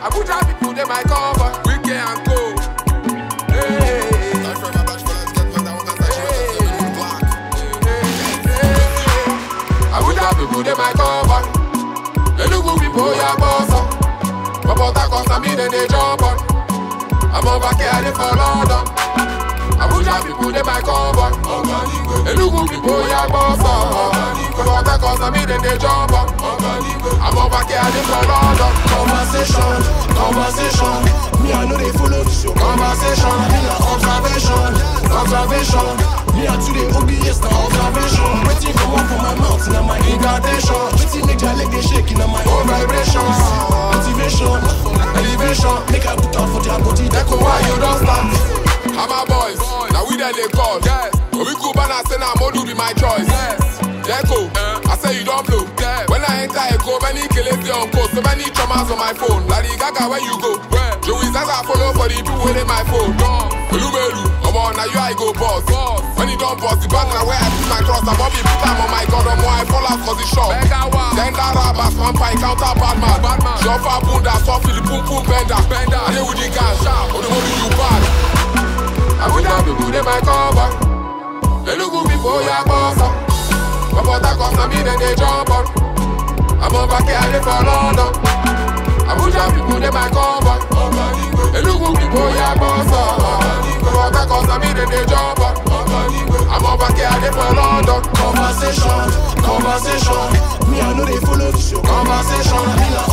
Abuja people, they might cover. Wicked and go. Abuja people, they might cover. Enugu people, ya boss. Papa cause I mean they jump on. I'm over here for London. Abuja people, they might cover. Enugu people, ya boss. Papa cause I mean they jump on. I'm over here for London. Conversation. Me I know they follow this your conversation. Me na observation. Me I to the OBS na observation. Waiting come up from my mouth na my incantation. Waiting make their leg they shaking na my own vibrations. Motivation, elevation. Make I put on for their body. Deko why you don't start? Hammer boys, now we there they call. Yes. When we go banana say now Modu be my choice. Yes. Deko, I say you don't blow. Yes. When I enter a go, many killers on coast, so many traumas on my phone. Lady Gaga where you go? Joey Zaza follow for the people with my phone. Melu, I'm on now you I go boss. When you don't boss, the back now where I put my cross. I'm Bobby put time on my god, I'm I fall out cause it's short. Then that rabas, vampire, counter Batman. Jofa Bunda, Sophie, the pum pum bender. I deal with the gang, or the money you bad. Abuja people, they might cover. Enugu people, ya boss. Papa cause I mean they jump on. I'm over here for London. Abuja people, they might cover. Enugu people, ya boss. Papa cause I mean they jump on. I'm over here for London. Conversation. Me I know they follow this your conversation. Me na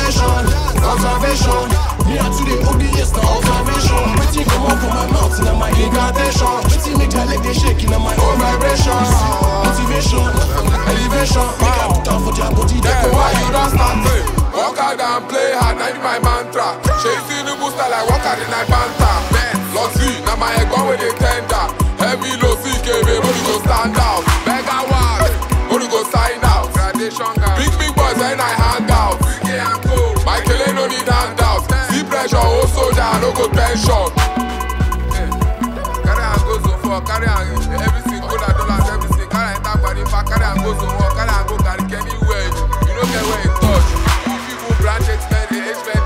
observation. Me I to the OBS na observation. Waiting come up from my mouth na my incantation. Waiting make their leg they shaking na my own vibrations. Motivation, elevation. Make I put on for their body. Deko why you don't start? Walk out and play hard, now my mantra. Chasing the booster like walk out in my banter. Lossy, now my egg with the tender. Heavy low CK, baby, you go stand out. Mega wide, you go sign out. Big boys and I hang out. My killer no need handout. See pressure, oh soldier, no go tension. Carry and go so far, carry and everything, $100, everything. Carry and tap money back, carry and go so far, carry and go carry anywhere. You don't get where it touch. People branch expect